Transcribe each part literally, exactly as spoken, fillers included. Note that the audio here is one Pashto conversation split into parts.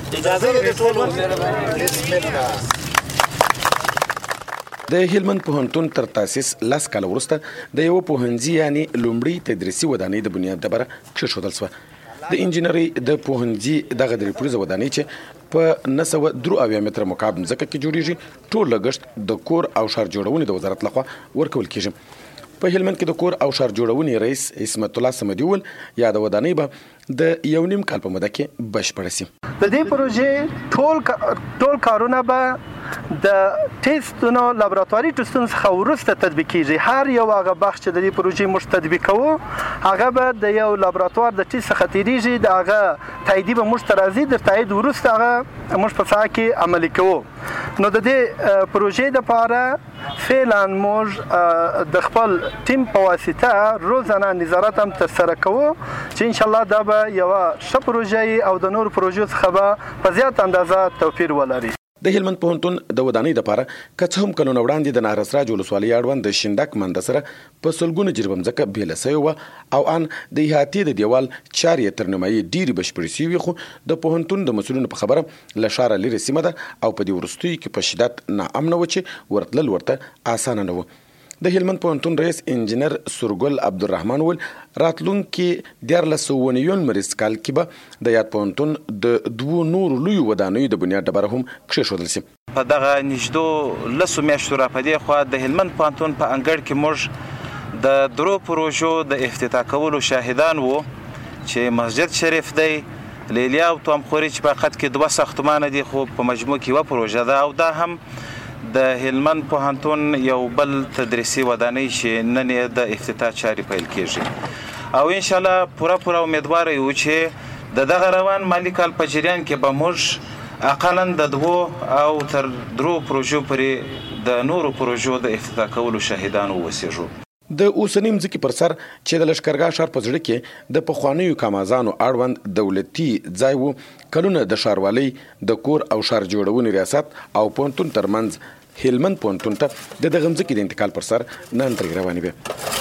اجازه ده ټولو بسم الله. د هلمند پوهنتون تر تاسیس لس کاله وروسته د یو پوهنځي یعنی لومړی تدریسي ودانۍ د بنیاد ډبره کېښودل شوه. د انجینرۍ د پوهنځي دغه درې پوړیزه ودانۍ چې په نه سوه درې اویا متره مکعب ځمکه کې جوړیږي ټول لګښت د کور او ښار جوړونې د وزارت لخوا ورکول کیږي. په هلمند کې د کور او ښار جوړونې رئیس عصمت الله صمدي وویل یا د ودانۍ به د یو نیم کال په موده کې بشپړه شي. د دې پروژې ټول ټول کارونه به د ټیسټونو لابراتواري ټیسټونو څخه وروسته تطبیق کیږي. هر یو هغه بخش چې د دې پروژې موږ تطبیق کوو هغه به د یو لابراتوار د ټیسټ څخه تیریږي، د هغه تاییدي به موږ ته راځي، د تایید وروسته هغه موږ په ساحه کې عملي کوو. نو د دې پروژې دپاره فعلا موږ د خپل ټیم په واسطه روزانه نظارت هم ترسره کوو چې انشاءالله دا به یوه ښه پروژه او د نورو پروژو څخه به په زیات اندازه توپیر ولري. د هلمند پوهنتون د ودانۍ دپاره که څه هم کلونه وړاندې د نهرسراج ولسوالۍ اړوند د شینډک منده سره په سلګونه جریبه مځکه بېله سوې وه او ان د احاطې د دیوال چارې یې تر نیمایي ډېرې بشپړې سوي وي، خو د پوهنتون د مسؤلینو په خبره له ښاره لرې سیمه ده او په دې وروستیو کې په شدت ناامنه وه چې ورتلل ورته اسانه نه وه. د هلمند پوهنتون رئیس انجینر سورګل عبدالرحمن وویل راتلونکي دیارلس سوه نوي لمریز کال کې به د یاد پوهنتون د دوو نورو لویو ودانیو د بنیاد ډبره هم کېښودل شي. په دغه نږدو لسو میاشتو را په دې خوا د هلمند پوهنتون په انګړ کې موږ د درو پروژو د افتتاح کولو شاهدان وو چې مسجد شریف دی، لیلیا او توامخوري چې په حقیقت کې دوه ساختمانه دي خو په مجموع کې یوه پروژه ده او دا هم د هلمند پوهنتون یو بل تدریسي ودانۍ چې نن یې د افتتاح چارې پیل کیږي او انشاءالله پوره پوره امیدواره یو چې د دغه روان مالي کال په جریان کې به موږ اقلا د دوو او تر درو پروژو پورې د نورو پروژو د افتتاح کولو شاهدان واوسیږو. د اوسنۍ مځکې پر سر چې د لښکرګاه ښار په زړه کې د پخوانیو کامازانو اړوند دولتي ځای و، کلونه د ښاروالۍ د کور او ښار جوړونې ریاست او پوهنتون ترمنځ هلمند پوهنتون ته د دغه مځکې د انتقال پر سر نن ترې روانې وې.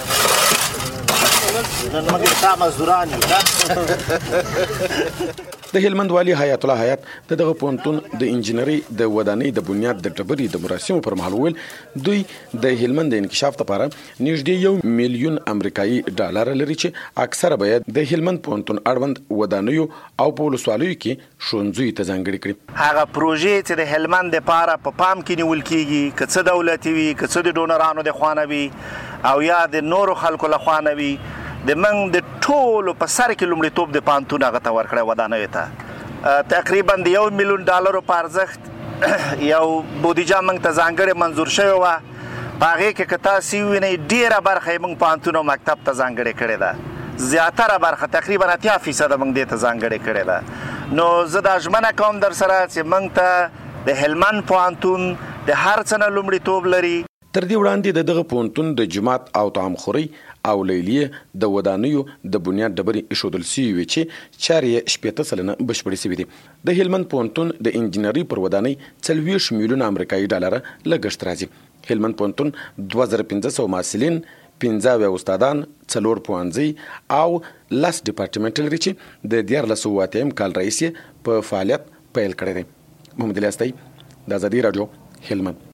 د هلمند والي حیات الله حیات د دغه پوهنتون د انجینرۍ د ودانۍ د بنیاد د ډبرې د مراسمو پر مهال وویل دوی د هلمند د انکشاف لپاره نږدې یو میلیون امریکایي ډالر لري چې اکثره باید د هلمند پوهنتون اړوند ودانیو او په ولسوالیو کې ښوونځیو ته ځانګړي کړي. هغه پروژې چې د هلمند دپاره په پام کې نیول کیږي، که څه دولتي وي که څه د ډونرانو د خوا نه وي او یا د نورو خلکو له خوا نه وي، د موږ د ټولو په سر کې لومړیتوب د پوهنتون هغه ته ورکړی ودانیو ته. تقریبا د یو میلیون ډالرو په ارزښت یو بودیجه موږ ته ځانګړې منظور شوې وه. په هغې کې که تاسې ووینئ ډېره برخه یې موږ پوهنتون او مکتب ته ځانګړې کړې ده، زیاتره برخه تقریبا اتیا فیصده موږ دې ته ځانګړې کړې ده. نو زه دا ژمنه کوم در سره چې موږ ته د هلمند پوهنتون د هر څه نه لومړیتوب لري. تر دې وړاندې د دغه پوهنتون د جومات او طعامخورۍ او لیلیې د ودانیو د بنیاد ډبرې ایښودل سوي وې چې چارې یې شپېته سلنه بشپړې سوي دي. د هلمند پوهنتون د انجینرۍ پر ودانۍ څلوېښت میلیونه امریکایي ډالره لګښت راځي. هلمند پوهنتون دوه زره پنځه سوه محصلین، پنځه اویا استادان، څلور پوهنځي او لس ډپارټمنټ لري چې د دیارلس سوه اتیم کال راهیسې په فعالیت پیل کړی دی. محمد الیاس دی، د ازادي راډیو، هلمند.